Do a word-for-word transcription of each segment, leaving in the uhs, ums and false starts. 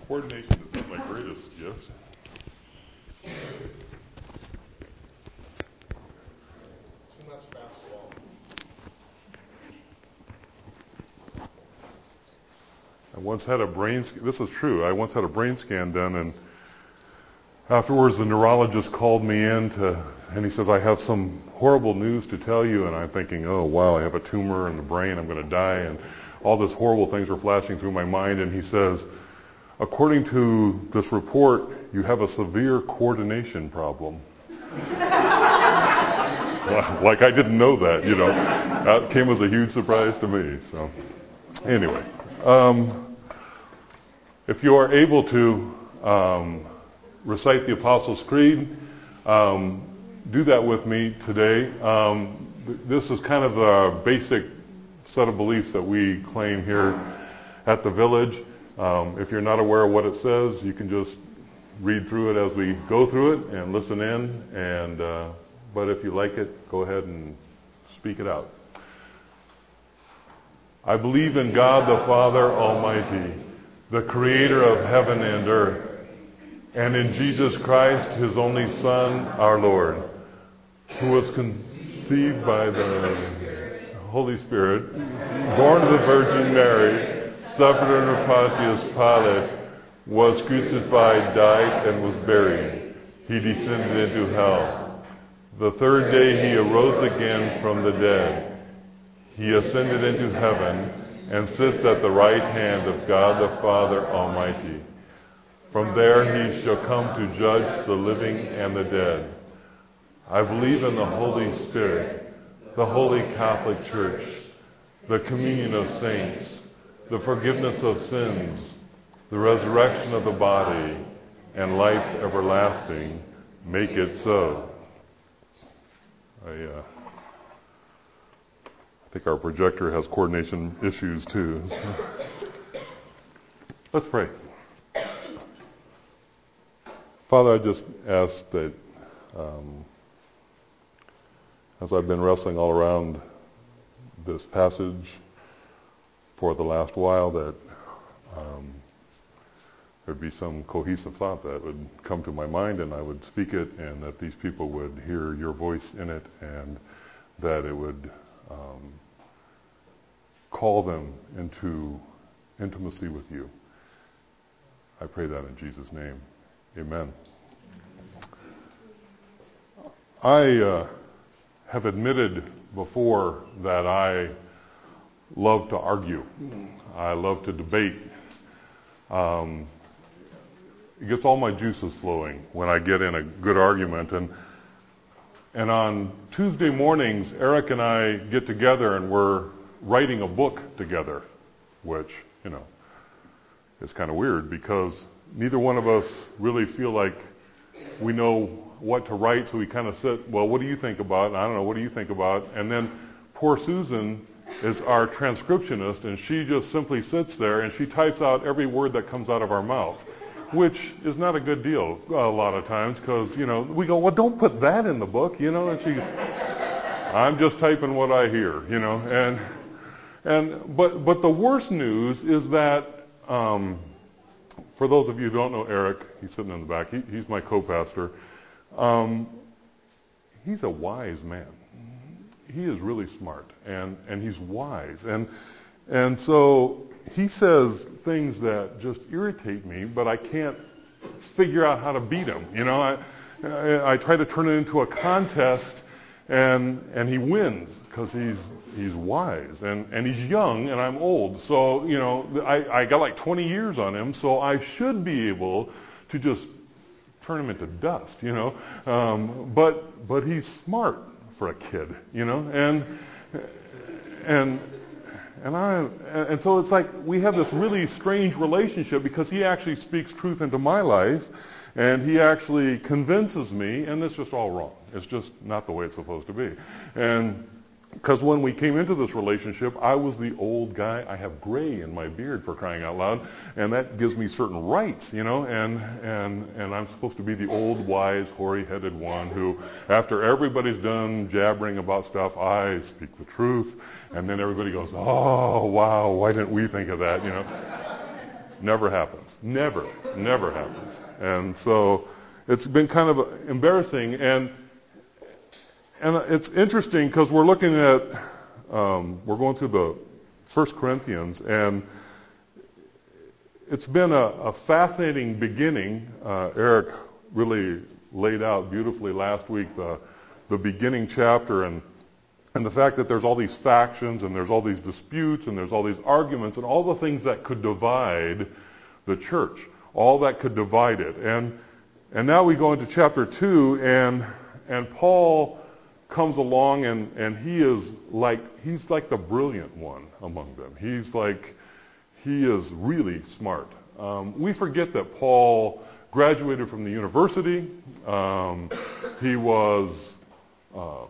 Coordination is not my greatest gift. Too much basketball. I once had a brain, this is true, I once had a brain scan done, and afterwards the neurologist called me in to, and he says, I have some horrible news to tell you, and I'm thinking, oh wow, I have a tumor in the brain, I'm going to die, and all these horrible things are flashing through my mind, and he says, according to this report, you have a severe coordination problem. Like I didn't know that, you know. That came as a huge surprise to me. So, anyway, um, if you are able to um, recite the Apostles' Creed, um, do that with me today. Um, this is kind of a basic set of beliefs that we claim here at the Village. Um, if you're not aware of what it says, you can just read through it as we go through it and listen in. And uh, but if you like it, go ahead and speak it out. I believe in God the Father Almighty, the Creator of heaven and earth, and in Jesus Christ, His only Son, our Lord, who was conceived by the Holy Spirit, born of the Virgin Mary, suffered under Pontius Pilate, was crucified, died, and was buried. He descended into hell. The third day he arose again from the dead. He ascended into heaven and sits at the right hand of God the Father Almighty. From there he shall come to judge the living and the dead. I believe in the Holy Spirit, the Holy Catholic Church, the communion of saints, the forgiveness of sins, the resurrection of the body, and life everlasting. Make it so. I, uh, I think our projector has coordination issues too. So. Let's pray. Father, I just ask that um, as I've been wrestling all around this passage for the last while, that um, there'd be some cohesive thought that would come to my mind and I would speak it, and that these people would hear your voice in it, and that it would um, call them into intimacy with you. I pray that in Jesus' name. Amen. I uh, have admitted before that I love to argue. I love to debate. Um, it gets all my juices flowing when I get in a good argument. And and on Tuesday mornings, Eric and I get together and we're writing a book together, which, you know, is kind of weird because neither one of us really feel like we know what to write. So we kind of sit, well, what do you think about? And I don't know, what do you think about? And then poor Susan is our transcriptionist, and she just simply sits there and she types out every word that comes out of our mouth, which is not a good deal a lot of times because, you know, we go, well, don't put that in the book, you know, and she, I'm just typing what I hear, you know, and, and, but, but the worst news is that, um, for those of you who don't know Eric, he's sitting in the back, he, he's my co-pastor, um, he's a wise man. He is really smart, and, and he's wise. And and so he says things that just irritate me, but I can't figure out how to beat him. You know, I I, I try to turn it into a contest, and and he wins because he's he's wise, and, and he's young, and I'm old. So, you know, I, I got like twenty years on him, so I should be able to just turn him into dust, you know. Um, but but he's smart for a kid, you know, and and and I and so it's like we have this really strange relationship because he actually speaks truth into my life, and he actually convinces me, and it's just all wrong. It's just not the way it's supposed to be. And because when we came into this relationship, I was the old guy. I have gray in my beard, for crying out loud, and that gives me certain rights, you know, and and and I'm supposed to be the old, wise, hoary-headed one who, after everybody's done jabbering about stuff, I speak the truth, and then everybody goes, oh, wow, why didn't we think of that, you know? Never happens. Never, never happens. And so it's been kind of embarrassing. And and it's interesting because we're looking at, um, we're going through the First Corinthians, and it's been a, a fascinating beginning. Uh, Eric really laid out beautifully last week the the beginning chapter, and and the fact that there's all these factions and there's all these disputes and there's all these arguments and all the things that could divide the church, all that could divide it. And and now we go into chapter two, and and Paul comes along, and and he is like he's like the brilliant one among them. He's like he is really smart. Um, we forget that Paul graduated from the university. Um, he was um,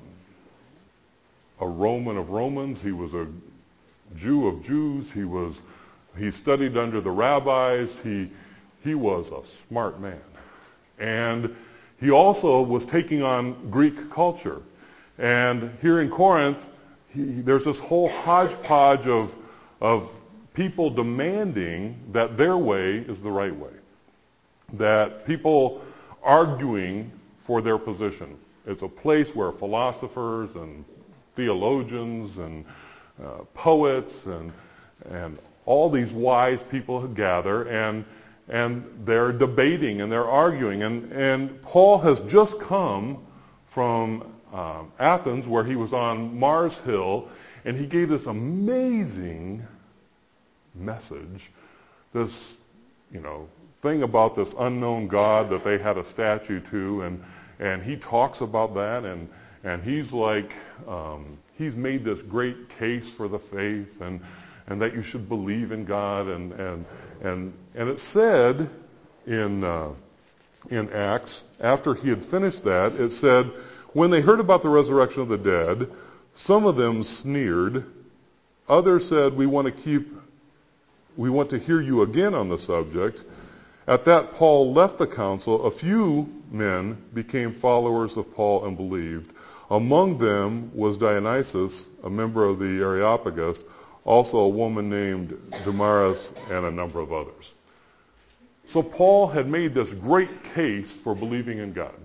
a Roman of Romans. He was a Jew of Jews. He was he studied under the rabbis. He he was a smart man, and he also was taking on Greek culture. And here in Corinth, he, there's this whole hodgepodge of of people demanding that their way is the right way, that people arguing for their position. It's a place where philosophers and theologians and uh, poets and and all these wise people gather, and and they're debating and they're arguing. And and Paul has just come from um, Athens, where he was on Mars Hill, and he gave this amazing message, this, you know, thing about this unknown God that they had a statue to, and and he talks about that, and and he's like, um, he's made this great case for the faith, and and that you should believe in God, and and and and it said in uh, in Acts, after he had finished that, it said, when they heard about the resurrection of the dead, some of them sneered, others said, we want to keep We want to hear you again on the subject. At that, Paul left the council. A few men became followers of Paul and believed. Among them was Dionysius, a member of the Areopagus, also a woman named Damaris, and a number of others. So Paul had made this great case for believing in God.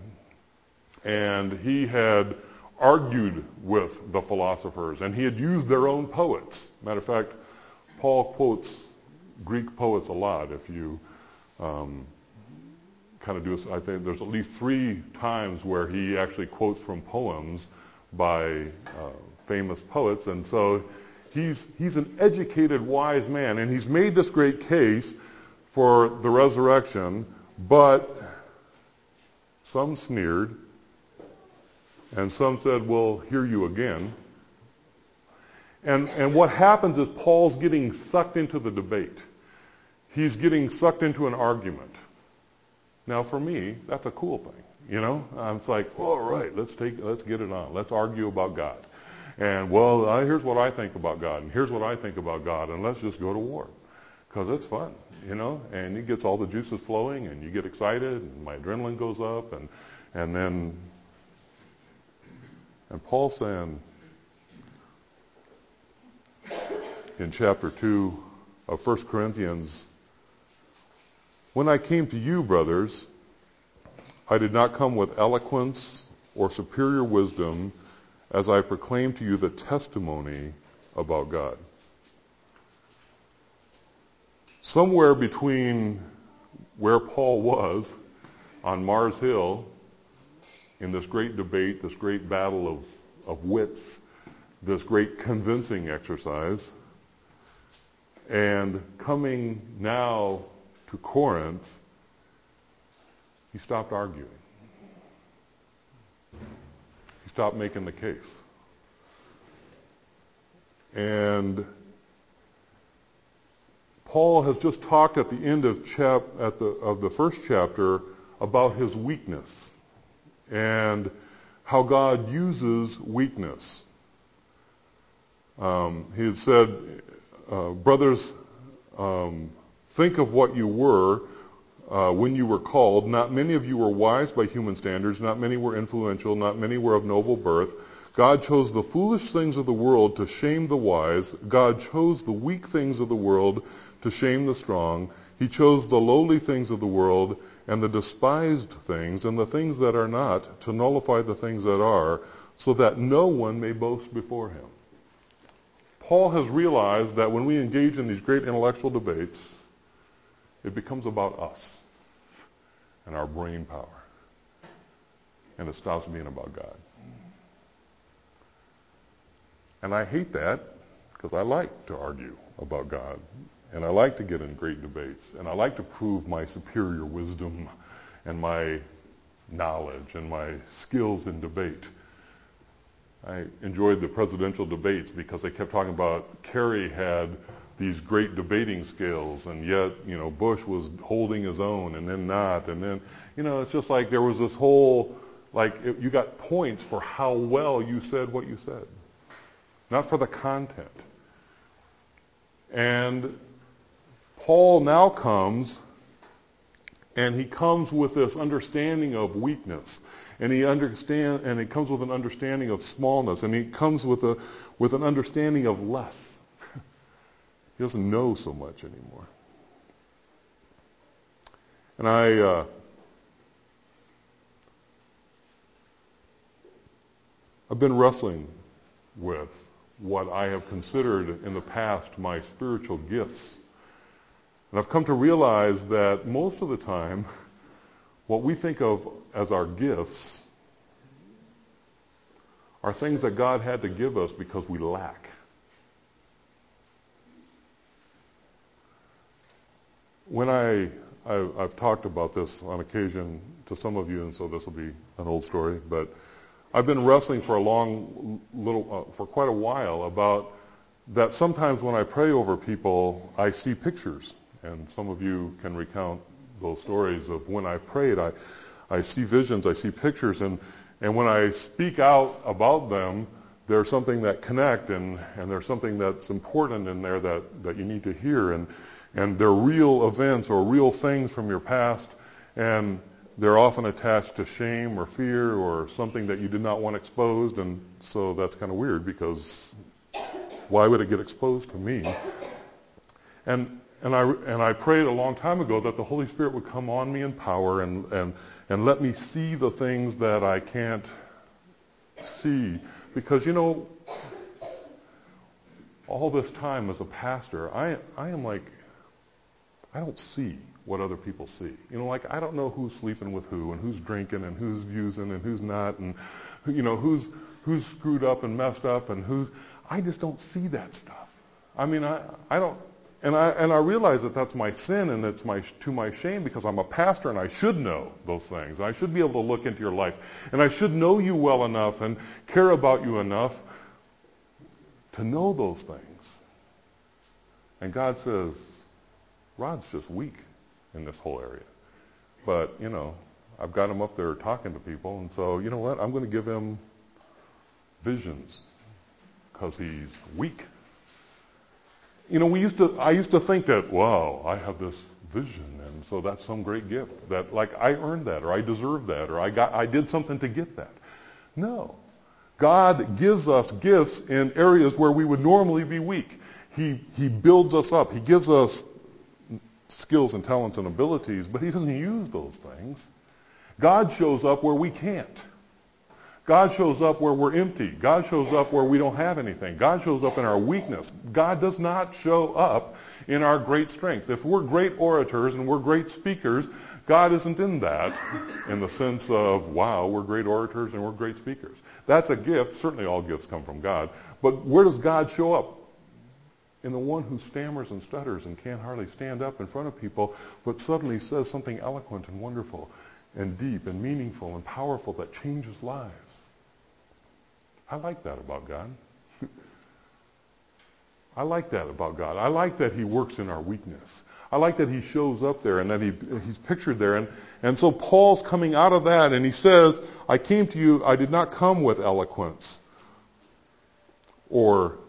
And he had argued with the philosophers, and he had used their own poets. Matter of fact, Paul quotes Greek poets a lot. If you um, kind of do, I think there's at least three times where he actually quotes from poems by uh, famous poets, and so he's he's an educated, wise man, and he's made this great case for the resurrection. But some sneered, and some said, "We'll hear you again." And and what happens is Paul's getting sucked into the debate. He's getting sucked into an argument. Now, for me, that's a cool thing, you know. It's like, all right, let's take, let's get it on. Let's argue about God. And well, I, here's what I think about God, and here's what I think about God, and let's just go to war, because it's fun, you know. And it gets all the juices flowing, and you get excited, and my adrenaline goes up, and and then, and Paul's saying in chapter two of First Corinthians, when I came to you, brothers, I did not come with eloquence or superior wisdom as I proclaimed to you the testimony about God. Somewhere between where Paul was on Mars Hill in this great debate, this great battle of, of wits, this great convincing exercise, and coming now to Corinth, he stopped arguing. He stopped making the case. And Paul has just talked at the end of chap at the of the first chapter about his weakness and how God uses weakness. Um, he had said, uh, brothers, um, think of what you were uh, when you were called, not many of you were wise by human standards, not many were influential, not many were of noble birth. God chose the foolish things of the world to shame the wise. God chose the weak things of the world to shame the strong. He chose the lowly things of the world and the despised things and the things that are not to nullify the things that are, so that no one may boast before him. Paul has realized that when we engage in these great intellectual debates, it becomes about us and our brain power. And it stops being about God. And I hate that because I like to argue about God. And I like to get in great debates. And I like to prove my superior wisdom and my knowledge and my skills in debate. I enjoyed the presidential debates because they kept talking about Kerry had these great debating skills, and yet, you know, Bush was holding his own and then not. And then, you know, it's just like there was this whole, like, it, you got points for how well you said what you said, not for the content. And Paul now comes, and he comes with this understanding of weakness, and he understand, and he comes with an understanding of smallness, and he comes with a with an understanding of less. He doesn't know so much anymore. And I uh, I've been wrestling with what I have considered in the past my spiritual gifts. And I've come to realize that most of the time, what we think of as our gifts are things that God had to give us because we lack. When I, I, I've talked about this on occasion to some of you, and so this will be an old story, but I've been wrestling for a long, little, uh, for quite a while about that sometimes when I pray over people, I see pictures. And some of you can recount those stories of when I prayed, I, I see visions, I see pictures, and, and when I speak out about them, there's something that connect, and, and there's something that's important in there that, that you need to hear. And, and they're real events or real things from your past, and they're often attached to shame or fear or something that you did not want exposed, and so that's kind of weird because why would it get exposed to me? And and I and I prayed a long time ago that the Holy Spirit would come on me in power and and and let me see the things that I can't see, because you know, all this time as a pastor, I I am like, I don't see what other people see. You know, like I don't know who's sleeping with who and who's drinking and who's using and who's not, and you know, who's who's screwed up and messed up and who's, I just don't see that stuff. I mean, I I don't, and I and I realize that that's my sin and it's my to my shame because I'm a pastor and I should know those things. I should be able to look into your life and I should know you well enough and care about you enough to know those things. And God says, Rod's just weak in this whole area. But, you know, I've got him up there talking to people, and so, you know what, I'm going to give him visions because he's weak. You know, we used to, I used to think that, wow, I have this vision, and so that's some great gift, that like I earned that, or I deserved that, or I got, I did something to get that. No. God gives us gifts in areas where we would normally be weak. He, he builds us up. He gives us skills and talents and abilities, but he doesn't use those things. God shows up where we can't. God shows up where we're empty. God shows up where we don't have anything. God shows up in our weakness. God does not show up in our great strength. If we're great orators and we're great speakers, God isn't in that in the sense of, wow, we're great orators and we're great speakers. That's a gift. Certainly all gifts come from God. But where does God show up? In the one who stammers and stutters and can't hardly stand up in front of people, but suddenly says something eloquent and wonderful and deep and meaningful and powerful that changes lives. I like that about God. I like that about God. I like that he works in our weakness. I like that he shows up there and that he he's pictured there. And, and so Paul's coming out of that, and he says, I came to you, I did not come with eloquence or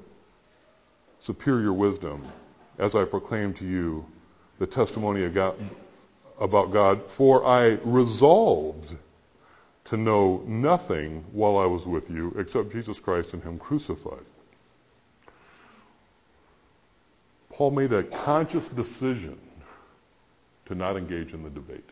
superior wisdom, as I proclaim to you the testimony of God, about God, for I resolved to know nothing while I was with you except Jesus Christ and Him crucified. Paul made a conscious decision to not engage in the debate.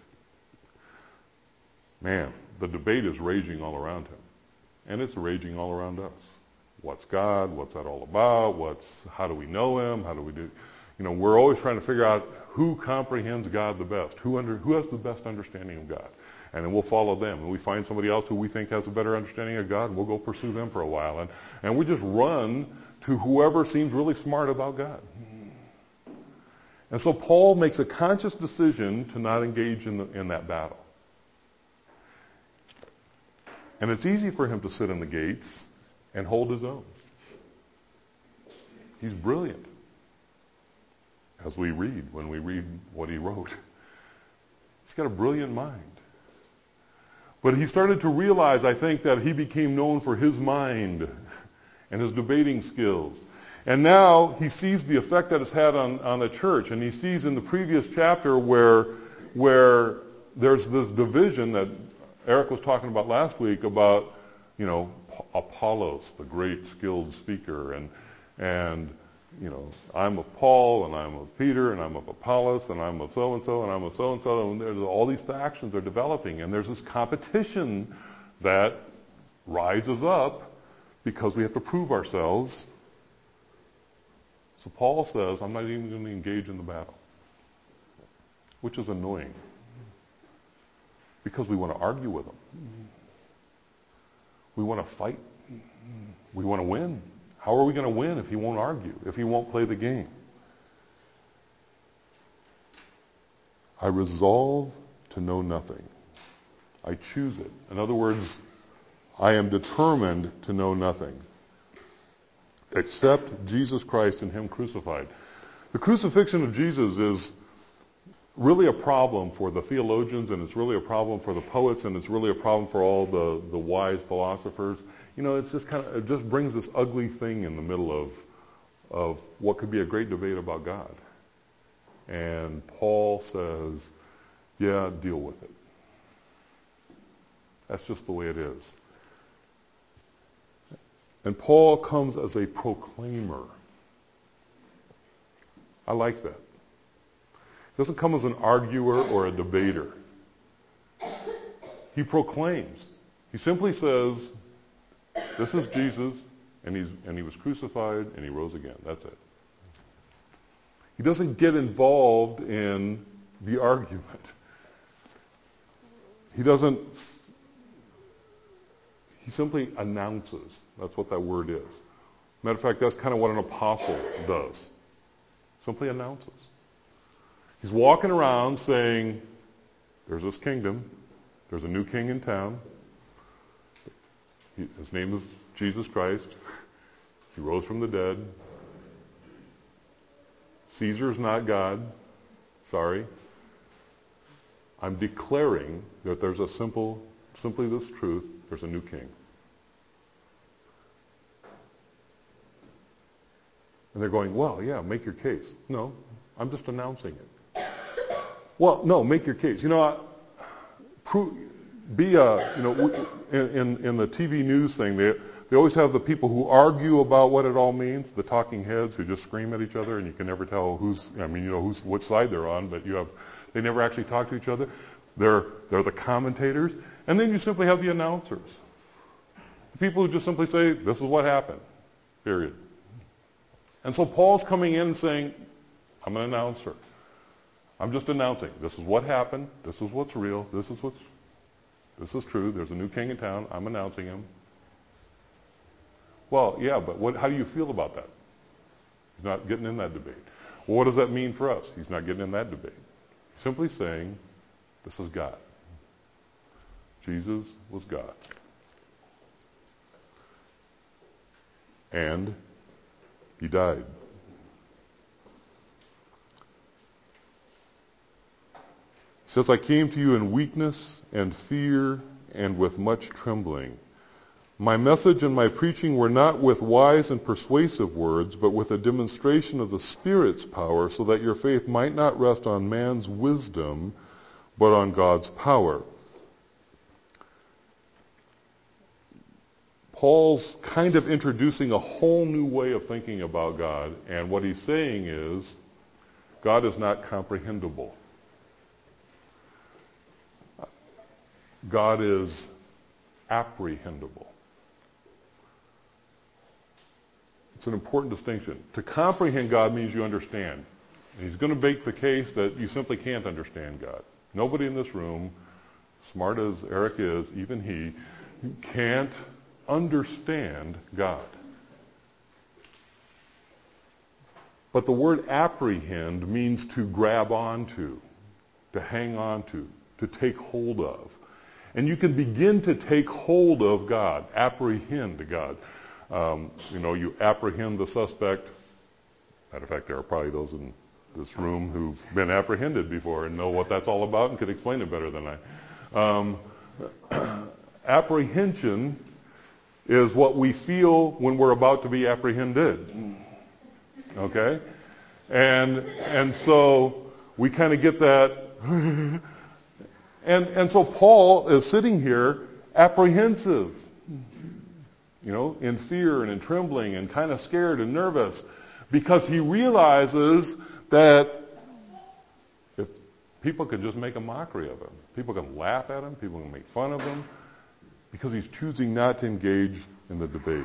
Man, the debate is raging all around him. And it's raging all around us. What's God? What's that all about? What's, how do we know Him? How do we do, you know, we're always trying to figure out who comprehends God the best, who under, who has the best understanding of God. And then we'll follow them. And we find somebody else who we think has a better understanding of God, and we'll go pursue them for a while. And, and we just run to whoever seems really smart about God. And so Paul makes a conscious decision to not engage in, the, in that battle. And it's easy for him to sit in the gates and hold his own. He's brilliant, as we read when we read what he wrote. He's got a brilliant mind. But he started to realize, I think, that he became known for his mind and his debating skills. And now he sees the effect that it's had on, on the church. And he sees in the previous chapter where, where there's this division that Eric was talking about last week about, you know, Apollos, the great skilled speaker, and, and, you know, I'm of Paul, and I'm of Peter, and I'm of Apollos, and I'm of so-and-so, and I'm of so-and-so, and there's, all these factions are developing, and there's this competition that rises up because we have to prove ourselves. So Paul says, I'm not even going to engage in the battle, which is annoying because we want to argue with him. We want to fight. We want to win. How are we going to win if he won't argue, if he won't play the game? I resolve to know nothing. I choose it. In other words, I am determined to know nothing except Jesus Christ and Him crucified. The crucifixion of Jesus is really a problem for the theologians, and it's really a problem for the poets, and it's really a problem for all the, the wise philosophers. You know, it's just kind of, it just brings this ugly thing in the middle of, of what could be a great debate about God. And Paul says, yeah, deal with it. That's just the way it is. And Paul comes as a proclaimer. I like that. He doesn't come as an arguer or a debater. He proclaims. He simply says, this is Jesus, and he's and he was crucified, and he rose again. That's it. He doesn't get involved in the argument. He doesn't, he simply announces. That's what that word is. Matter of fact, that's kind of what an apostle does. Simply announces. He's walking around saying, there's this kingdom. There's a new king in town. He, his name is Jesus Christ. He rose from the dead. Caesar's not God. Sorry. I'm declaring that there's a simple, simply this truth. There's a new king. And they're going, well, yeah, make your case. No, I'm just announcing it. Well, no, make your case. You know, I, prove, be a, you know, in, in, in the T V news thing, they, they always have the people who argue about what it all means, the talking heads who just scream at each other, and you can never tell who's, I mean, you know, who's, which side they're on, but you have, they never actually talk to each other. They're, they're the commentators. And then you simply have the announcers. The people who just simply say, this is what happened, period. And so Paul's coming in and saying, I'm an announcer. I'm just announcing, this is what happened, this is what's real, this is what's, this is true, there's a new king in town, I'm announcing him. Well, yeah, but what, how do you feel about that? He's not getting in that debate. Well, what does that mean for us? He's not getting in that debate. He's simply saying, this is God. Jesus was God. And he died. He says, I came to you in weakness and fear and with much trembling. My message and my preaching were not with wise and persuasive words, but with a demonstration of the Spirit's power, so that your faith might not rest on man's wisdom, but on God's power. Paul's kind of introducing a whole new way of thinking about God, and what he's saying is, God is not comprehensible. God is apprehendable. It's an important distinction. To comprehend God means you understand. And he's going to make the case that you simply can't understand God. Nobody in this room, smart as Eric is, even he, can't understand God. But the word apprehend means to grab onto, to hang on to, to take hold of. And you can begin to take hold of God, apprehend God. Um, you know, you apprehend the suspect. Matter of fact, there are probably those in this room who've been apprehended before and know what that's all about and could explain it better than I. Um, apprehension is what we feel when we're about to be apprehended. Okay? And and so we kind of get that. and and so Paul is sitting here apprehensive, you know, in fear and in trembling and kind of scared and nervous, because he realizes that if people could just make a mockery of him, people can laugh at him, people can make fun of him, because he's choosing not to engage in the debate.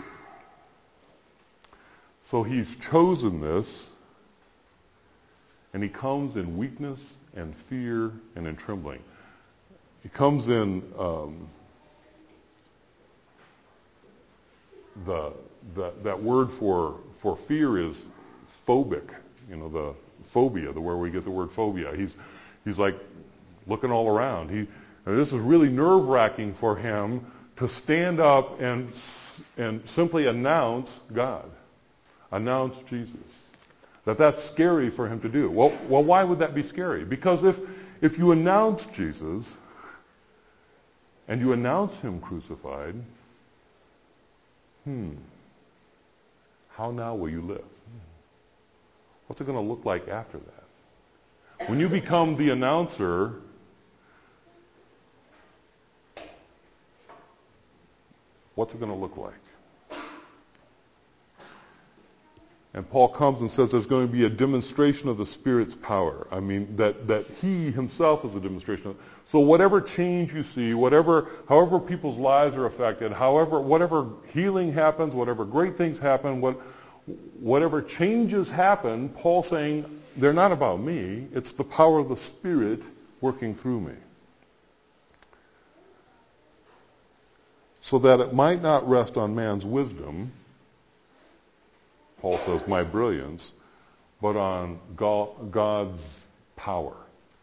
So he's chosen this, and he comes in weakness and fear and in trembling. He comes in um, the, the that word for for fear is phobic. You know, the phobia, the where we get the word phobia. He's he's like looking all around. He and this is really nerve-wracking for him to stand up and and simply announce God, announce Jesus. That that's scary for him to do. Well, well, why would that be scary? Because if if you announce Jesus and you announce him crucified, hmm, how now will you live? What's it going to look like after that? When you become the announcer, what's it going to look like? And Paul comes and says there's going to be a demonstration of the Spirit's power. I mean, that, that he himself is a demonstration of. So whatever change you see, whatever, however people's lives are affected, however, whatever healing happens, whatever great things happen, what, whatever changes happen, Paul's saying they're not about me. It's the power of the Spirit working through me. So that it might not rest on man's wisdom, Paul says, my brilliance, but on God's power.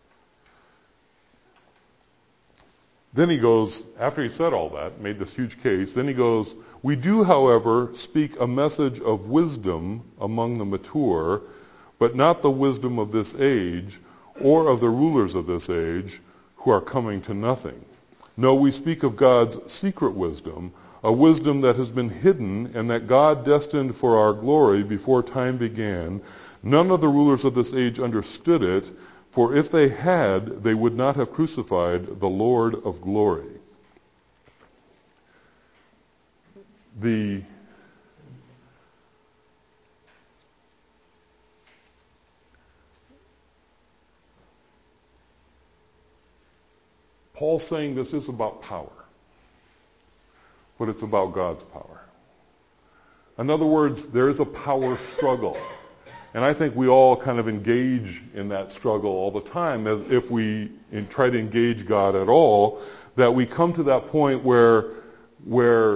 Then he goes, after he said all that, made this huge case, then he goes, we do, however, speak a message of wisdom among the mature, but not the wisdom of this age or of the rulers of this age who are coming to nothing. No, we speak of God's secret wisdom, a wisdom that has been hidden and that God destined for our glory before time began. None of the rulers of this age understood it, for if they had, they would not have crucified the Lord of glory. The Paul's saying this is about power, but it's about God's power. In other words, there is a power struggle. And I think we all kind of engage in that struggle all the time, as if we try to engage God at all, that we come to that point where, where,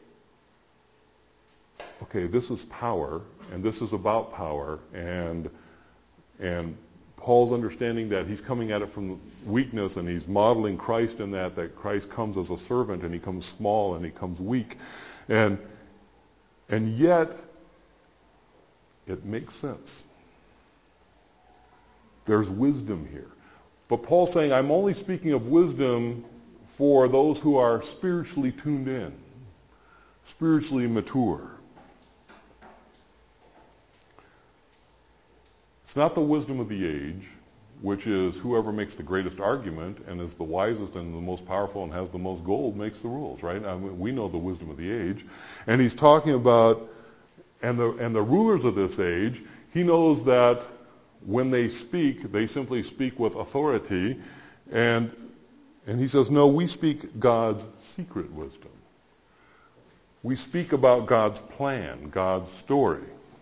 okay, this is power, and this is about power, and, and Paul's understanding that he's coming at it from weakness, and he's modeling Christ in that, that Christ comes as a servant, and he comes small, and he comes weak. And, and yet, it makes sense. There's wisdom here. But Paul's saying, I'm only speaking of wisdom for those who are spiritually tuned in, spiritually mature. It's not the wisdom of the age. which is whoever makes the greatest argument and is the wisest and the most powerful and has the most gold makes the rules, right? I mean, we know the wisdom of the age. And he's talking about, and the, and the rulers of this age, he knows that when they speak, they simply speak with authority. And, and he says, no, we speak God's secret wisdom. We speak about God's plan, God's story.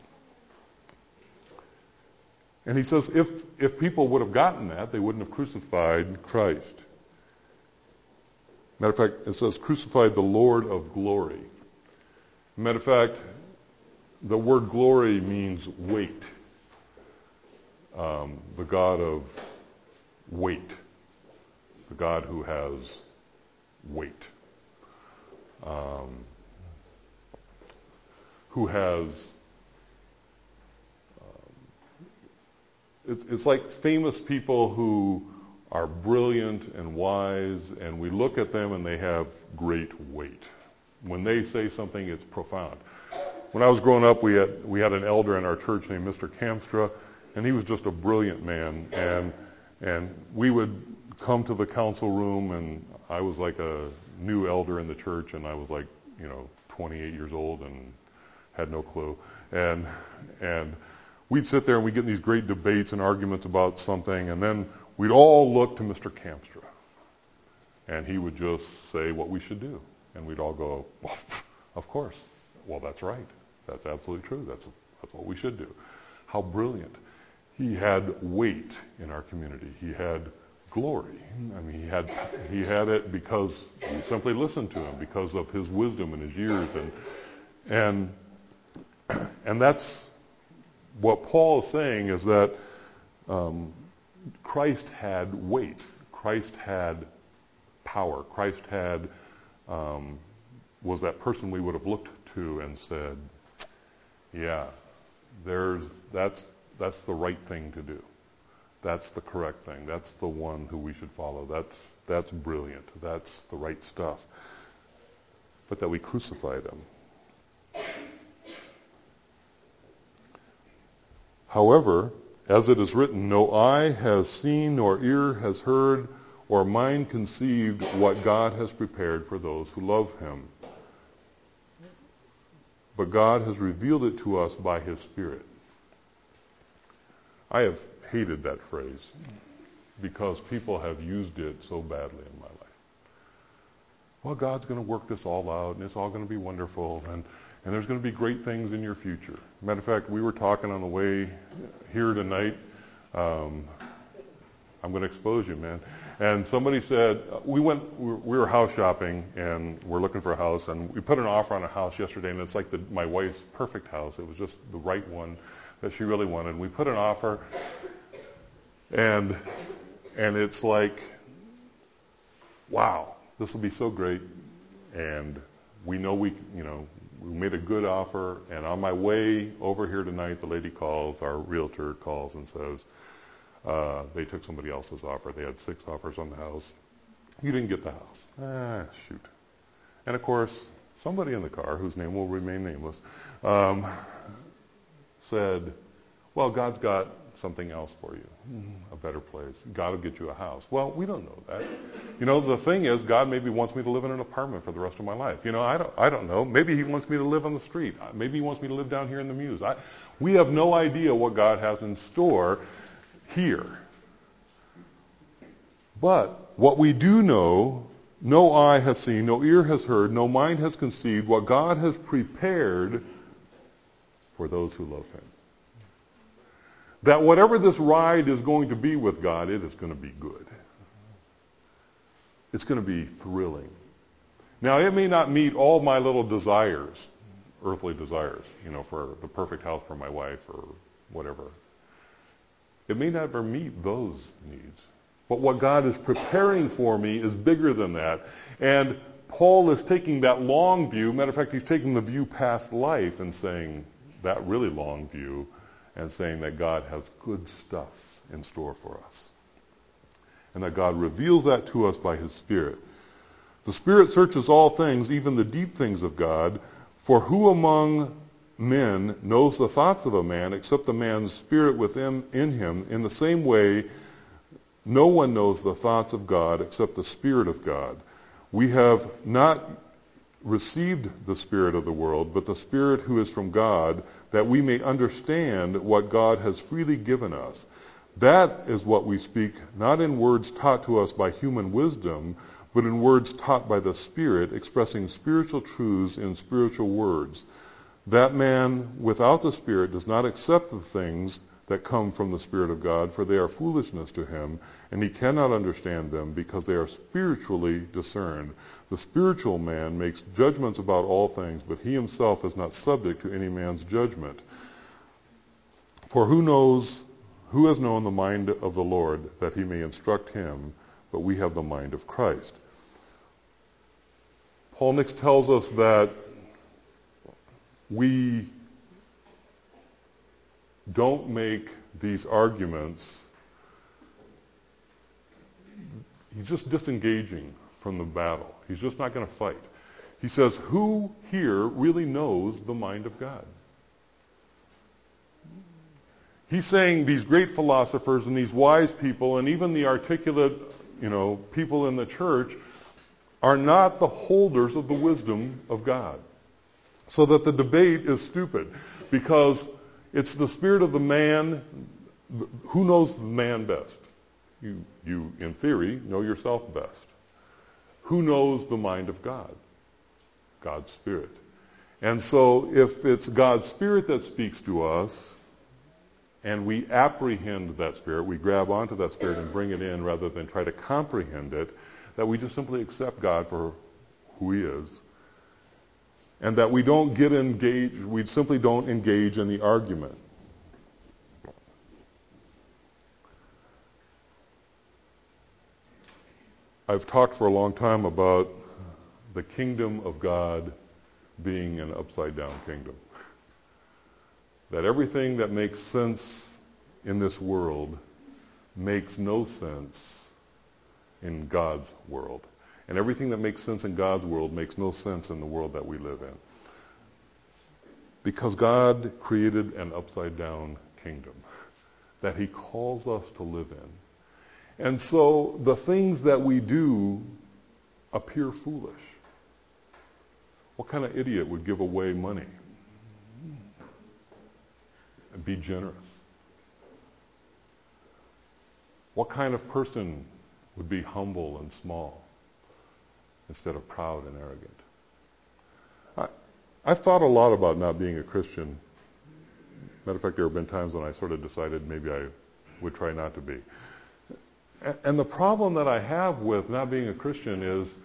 And he says if, if people would have gotten that, they wouldn't have crucified Christ. Matter of fact, it says crucified the Lord of glory. Matter of fact, the word glory means weight. Um, the God of weight. The God who has weight. Um, who has It's, it's like famous people who are brilliant and wise, and we look at them and they have great weight. When they say something, it's profound. When I was growing up, we had we had an elder in our church named Mister Kamstra, and he was just a brilliant man. And and we would come to the council room, and I was like a new elder in the church, and I was like, you know, twenty-eight years old and had no clue. And and we'd sit there and we'd get in these great debates and arguments about something, and then we'd all look to Mister Kamstra. And he would just say what we should do. And we'd all go, well, of course. Well, that's right. That's absolutely true. That's that's what we should do. How brilliant. He had weight in our community. He had glory. I mean, he had he had it because we simply listened to him, because of his wisdom and his years. And and and that's what Paul is saying, is that um, Christ had weight. Christ had power. Christ had um, was that person we would have looked to and said, "Yeah, there's that's that's the right thing to do. That's the correct thing. That's the one who we should follow. That's that's brilliant. That's the right stuff." But that we crucified him. However, as it is written, no eye has seen, nor ear has heard, or mind conceived what God has prepared for those who love him. But God has revealed it to us by his Spirit. I have hated that phrase because people have used it so badly in my life. Well, God's going to work this all out, and it's all going to be wonderful, and And there's going to be great things in your future. Matter of fact, we were talking on the way here tonight. Um, I'm going to expose you, man. And somebody said, we went, we were house shopping, and we're looking for a house, and we put an offer on a house yesterday, and it's like the, my wife's perfect house. It was just the right one that she really wanted. We put an offer, and and it's like, wow, this will be so great. And we know we, you know, we made a good offer, and on my way over here tonight, the lady calls, our realtor calls and says, uh, they took somebody else's offer. They had six offers on the house. You didn't get the house. Ah, shoot. And of course, somebody in the car, whose name will remain nameless, um, said, well, God's got something else for you, a better place. God will get you a house. Well, we don't know that. You know, the thing is, God maybe wants me to live in an apartment for the rest of my life. You know, I don't, I don't know. Maybe he wants me to live on the street. Maybe he wants me to live down here in the Mews. I, we have no idea what God has in store here. But what we do know, no eye has seen, no ear has heard, no mind has conceived what God has prepared for those who love him. That whatever this ride is going to be with God, it is going to be good. It's going to be thrilling. Now, it may not meet all my little desires, earthly desires, you know, for the perfect house for my wife or whatever. It may never meet those needs. But what God is preparing for me is bigger than that. And Paul is taking that long view. Matter of fact, he's taking the view past life and saying that really long view and saying that God has good stuff in store for us. And that God reveals that to us by his Spirit. The Spirit searches all things, even the deep things of God. For who among men knows the thoughts of a man except the man's spirit within in him? In the same way, no one knows the thoughts of God except the Spirit of God. We have not received the Spirit of the world, but the Spirit who is from God, that we may understand what God has freely given us. That is what we speak, not in words taught to us by human wisdom, but in words taught by the Spirit, expressing spiritual truths in spiritual words. That man without the Spirit does not accept the things that come from the Spirit of God, for they are foolishness to him, and he cannot understand them because they are spiritually discerned. The spiritual man makes judgments about all things, but he himself is not subject to any man's judgment. For who knows, who has known the mind of the Lord, that he may instruct him? But we have the mind of Christ. Paul next tells us that we don't make these arguments. He's just disengaging from the battle. He's just not going to fight. He says, who here really knows the mind of God? He's saying these great philosophers and these wise people and even the articulate, you know, people in the church are not the holders of the wisdom of God. So that the debate is stupid, because it's the spirit of the man. Who knows the man best? You, you, in theory, know yourself best. Who knows the mind of God? God's Spirit. And so if it's God's Spirit that speaks to us, and we apprehend that Spirit, we grab onto that Spirit and bring it in rather than try to comprehend it, that we just simply accept God for who He is, and that we don't get engaged, we simply don't engage in the argument. I've talked for a long time about the kingdom of God being an upside-down kingdom. That everything that makes sense in this world makes no sense in God's world. And everything that makes sense in God's world makes no sense in the world that we live in. Because God created an upside-down kingdom that He calls us to live in. And so the things that we do appear foolish. What kind of idiot would give away money and be generous? What kind of person would be humble and small instead of proud and arrogant? I, I've thought a lot about not being a Christian. Matter of fact, there have been times when I sort of decided maybe I would try not to be. And the problem that I have with not being a Christian is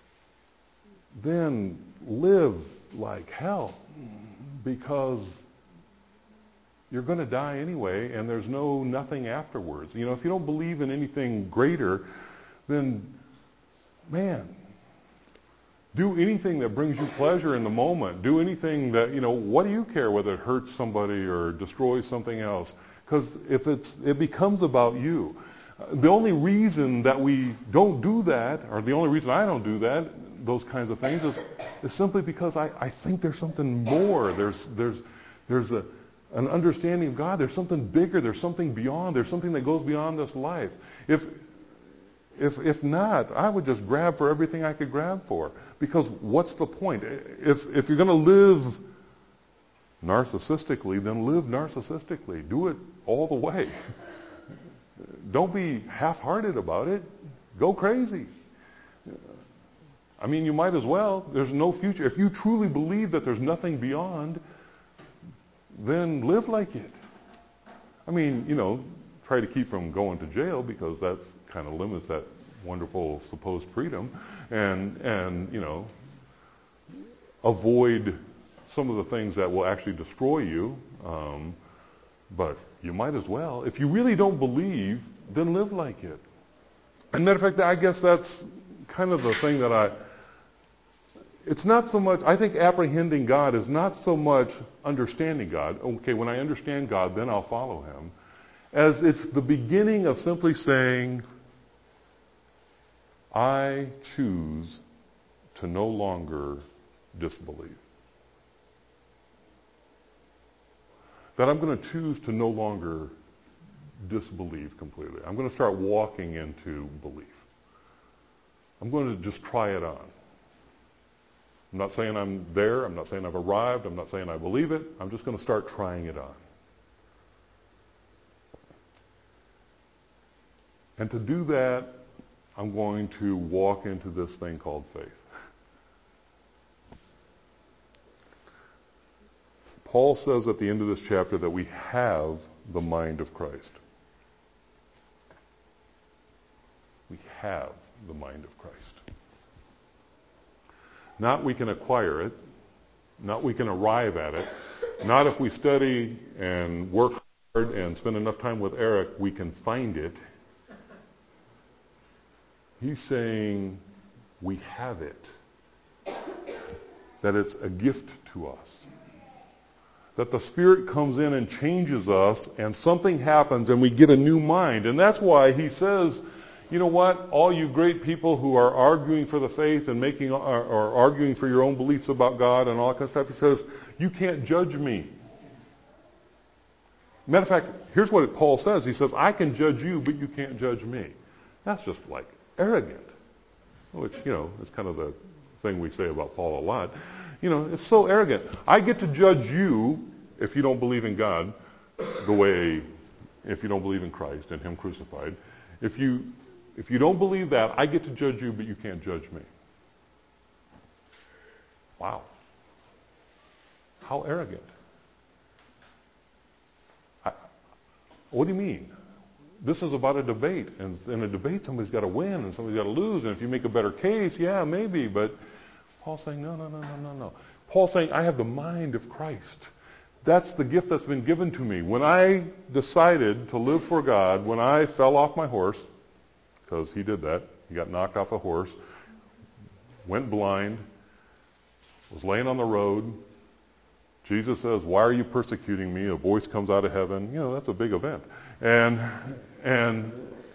then live like hell, because you're going to die anyway, and there's no nothing afterwards. You know, if you don't believe in anything greater, then, man, do anything that brings you pleasure in the moment. Do anything that, you know, what do you care whether it hurts somebody or destroys something else? Because if it's, it becomes about you. The only reason that we don't do that, or the only reason I don't do that, those kinds of things, is, is simply because I, I think there's something more. There's there's there's a an understanding of God. There's something bigger. There's something beyond. There's something that goes beyond this life. If if if not, I would just grab for everything I could grab for. Because what's the point? If if you're going to live narcissistically, then live narcissistically. Do it all the way. Don't be half-hearted about it. Go crazy. I mean, you might as well. There's no future. If you truly believe that there's nothing beyond, then live like it. I mean, you know, try to keep from going to jail, because that kind of limits that wonderful supposed freedom. And, and, you know, avoid some of the things that will actually destroy you. Um, but you might as well. If you really don't believe, then live like it. And matter of fact, I guess that's kind of the thing that I, it's not so much, I think apprehending God is not so much understanding God. Okay, when I understand God, then I'll follow Him. As it's the beginning of simply saying, I choose to no longer disbelieve. That I'm going to choose to no longer disbelieve completely. I'm going to start walking into belief. I'm going to just try it on. I'm not saying I'm there. I'm not saying I've arrived. I'm not saying I believe it. I'm just going to start trying it on. And to do that, I'm going to walk into this thing called faith. Paul says at the end of this chapter that we have the mind of Christ. We have the mind of Christ. Not we can acquire it, not we can arrive at it, not if we study and work hard and spend enough time with Eric, we can find it. He's saying we have it, that it's a gift to us. That the Spirit comes in and changes us, and something happens, and we get a new mind. And that's why he says, you know what, all you great people who are arguing for the faith and making or, or arguing for your own beliefs about God and all that kind of stuff, he says, you can't judge me. Matter of fact, here's what Paul says. He says, I can judge you, but you can't judge me. That's just like arrogant, which, you know, is kind of the thing we say about Paul a lot. You know, it's so arrogant. I get to judge you if you don't believe in God the way, if you don't believe in Christ and Him crucified. If you, if you don't believe that, I get to judge you, but you can't judge me. Wow. How arrogant. I, what do you mean? This is about a debate. And in a debate, somebody's got to win and somebody's got to lose. And if you make a better case, yeah, maybe. But Paul's saying, no, no, no, no, no, no. Paul's saying, I have the mind of Christ. That's the gift that's been given to me. When I decided to live for God, when I fell off my horse, because he did that, he got knocked off a horse, went blind, was laying on the road. Jesus says, why are you persecuting me? A voice comes out of heaven. You know, that's a big event. And, and,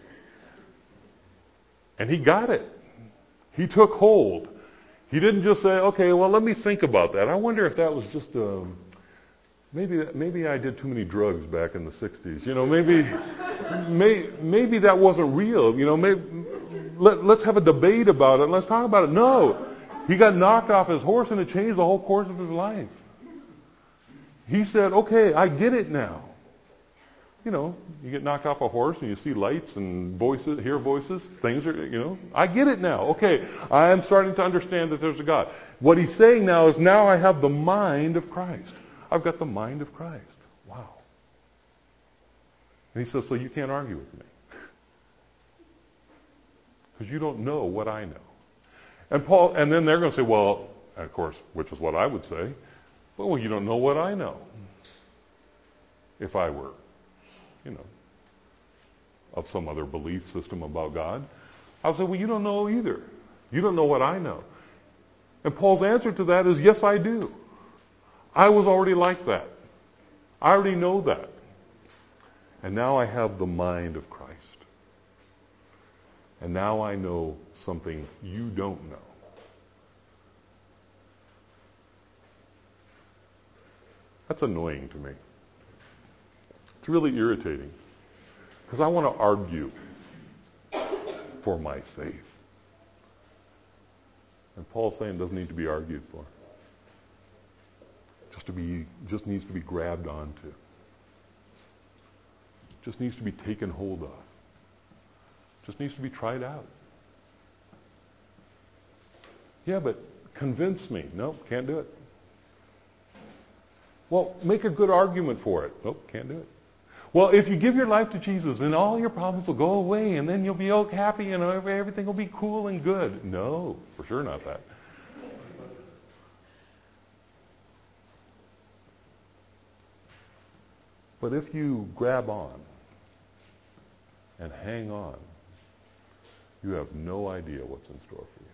and he got it. He took hold. He didn't just say, okay, well, let me think about that. I wonder if that was just a, maybe, maybe I did too many drugs back in the sixties. You know, maybe, may, maybe that wasn't real. You know, maybe, let, let's have a debate about it. Let's talk about it. No. He got knocked off his horse and it changed the whole course of his life. He said, okay, I get it now. You know, you get knocked off a horse and you see lights and voices, hear voices, things are, you know, I get it now. Okay, I am starting to understand that there's a God. What he's saying now is now I have the mind of Christ. I've got the mind of Christ. Wow. And he says, so you can't argue with me. Because you don't know what I know. And Paul, and then they're going to say, well, of course, which is what I would say, well, you don't know what I know. If I were, you know, of some other belief system about God, I would say, well, you don't know either. You don't know what I know. And Paul's answer to that is, yes, I do. I was already like that. I already know that. And now I have the mind of Christ. And now I know something you don't know. That's annoying to me. It's really irritating. Because I want to argue for my faith. And Paul's saying it doesn't need to be argued for. Just to be, just needs to be grabbed onto. Just needs to be taken hold of. Just needs to be tried out. Yeah, but convince me. Nope, can't do it. Well, make a good argument for it. Nope, can't do it. Well, if you give your life to Jesus, then all your problems will go away, and then you'll be all happy, and everything will be cool and good. No, for sure not that. But if you grab on and hang on, you have no idea what's in store for you.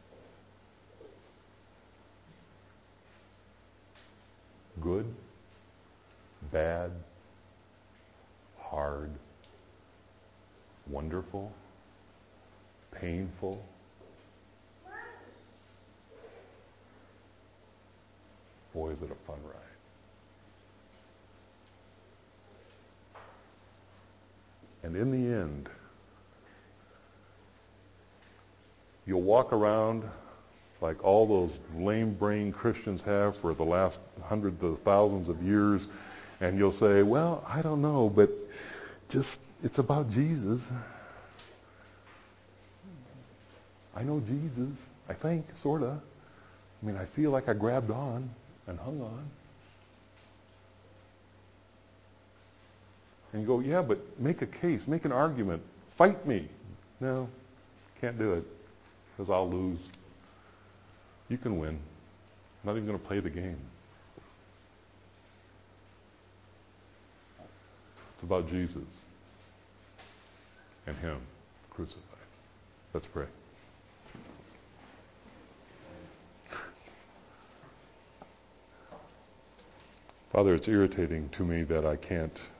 Good, bad, hard, wonderful, painful. Boy, is it a fun ride. And in the end, you'll walk around like all those lame-brained Christians have for the last hundreds of thousands of years, and you'll say, well, I don't know, but just, it's about Jesus. I know Jesus, I think, sort of. I mean, I feel like I grabbed on and hung on. And you go, yeah, but make a case, make an argument, fight me. No, can't do it, because I'll lose. You can win. I'm not even going to play the game. It's about Jesus and Him crucified. Let's pray. Father, it's irritating to me that I can't